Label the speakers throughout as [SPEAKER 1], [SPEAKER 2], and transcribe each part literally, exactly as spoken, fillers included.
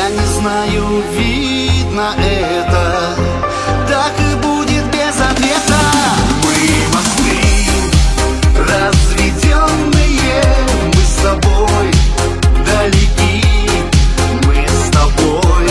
[SPEAKER 1] Я не знаю, видно это, так и будет без ответа. Мы мосты разведенные, мы с тобой далеки, мы с тобой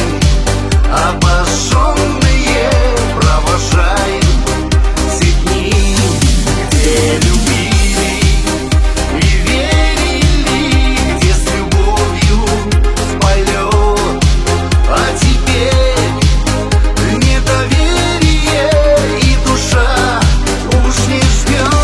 [SPEAKER 1] обожженные, провожаем все дни, где любили и верили, где с любовью в полет, а теперь недоверие и душа уж не ждет.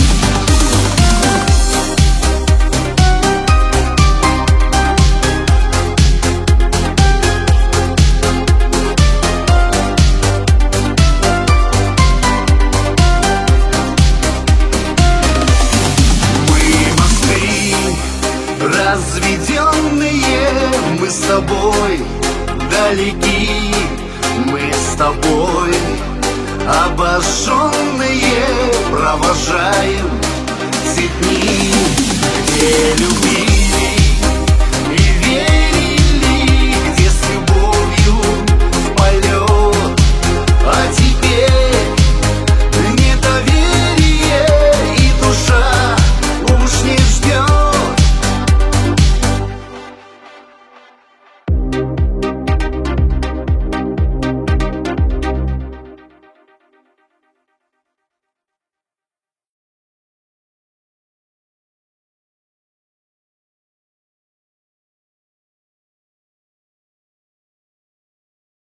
[SPEAKER 1] Разведенные, мы с тобой далеки, мы с тобой обожженные, провожаем все дни, где любили